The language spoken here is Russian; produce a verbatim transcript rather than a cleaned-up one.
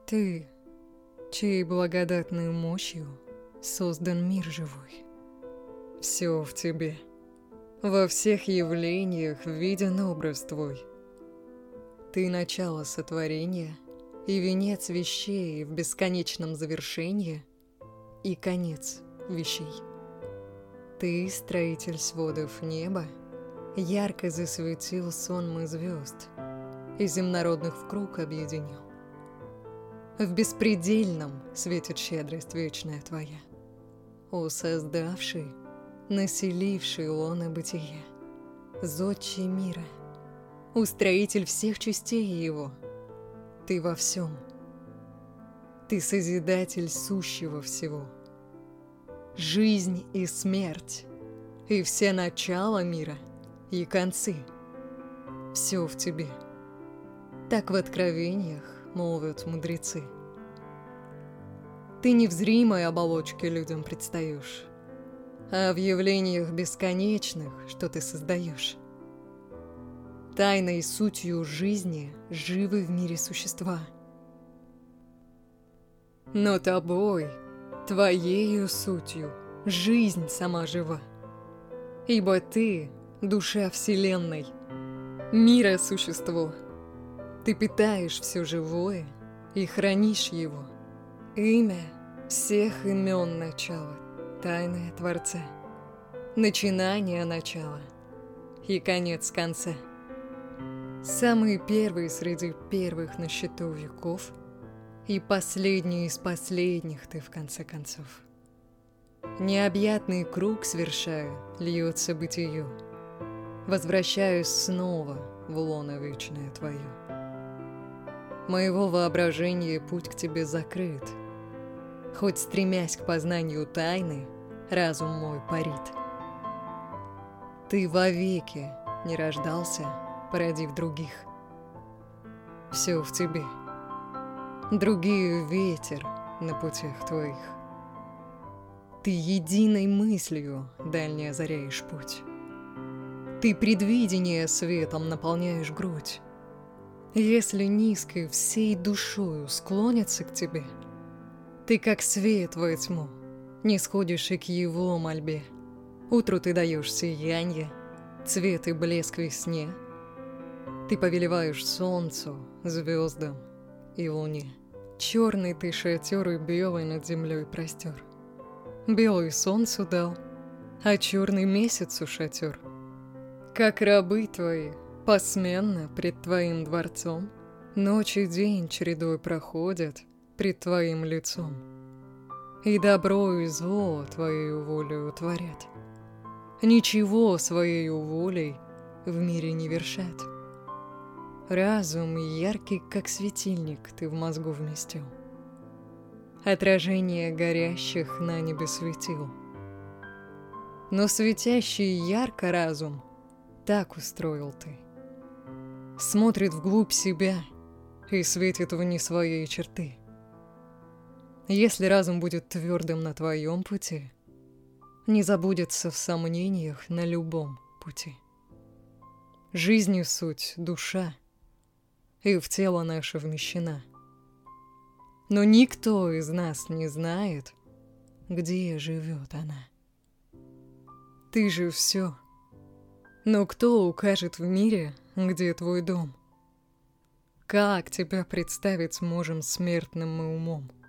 Ты, чьей благодатной мощью создан мир живой. Все в тебе, во всех явлениях виден образ твой. Ты начало сотворения и венец вещей в бесконечном завершении и конец вещей. Ты, строитель сводов неба, ярко засветил сонмы звезд и земнородных в круг объединил. В беспредельном светит щедрость вечная твоя, о создавший, населивший лоно бытия, зодчий мира, устроитель всех частей его. Ты во всем, ты созидатель сущего всего. Жизнь и смерть, и все начала мира, и концы. Все в тебе. Так в откровениях молвят мудрецы. Ты не в зримой оболочке людям предстаешь, а в явлениях бесконечных, что ты создаешь. Тайной сутью жизни живы в мире существа. Но тобой, твоею сутью, жизнь сама жива. Ибо ты — душа вселенной, мира существо. Ты питаешь все живое и хранишь его. Имя всех имен начала, тайное Творца, начинание начала и конец конца. Самый первый среди первых на счету веков и последний из последних ты в конце концов. Необъятный круг свершая, льется бытию. Возвращаюсь снова в лоно вечное твое. Моего воображения путь к тебе закрыт, хоть стремясь к познанию тайны, разум мой парит. Ты вовеки не рождался, породив других. Все в тебе. Другие ветер на путях твоих. Ты единой мыслью дальне озаряешь путь. Ты предвидение светом наполняешь грудь. Если низкой всей душою склонятся к тебе, ты, как свет во тьму, не сходишь и к его мольбе. Утру ты даешь сиянье, цвет и блеск весне. Ты повелеваешь солнцу, звездам и луне. Черный ты шатер и белый над землей простер. Белый солнцу дал, а черный месяцу шатер. Как рабы твои, посменно пред твоим дворцом, ночь и день чередой проходят пред твоим лицом. И добро и зло твоею волею творят. Ничего своею волей в мире не вершат. Разум яркий, как светильник, ты в мозгу вместил. Отражение горящих на небе светил. Но светящий ярко разум так устроил ты. Смотрит вглубь себя и светит вне своей черты. Если разум будет твердым на твоем пути, не забудется в сомнениях на любом пути. Жизнью суть душа, и в тело наше вмещена. Но никто из нас не знает, где живет она. Ты же все. Но кто укажет в мире, где твой дом? Как тебя представить можем смертным мы умом?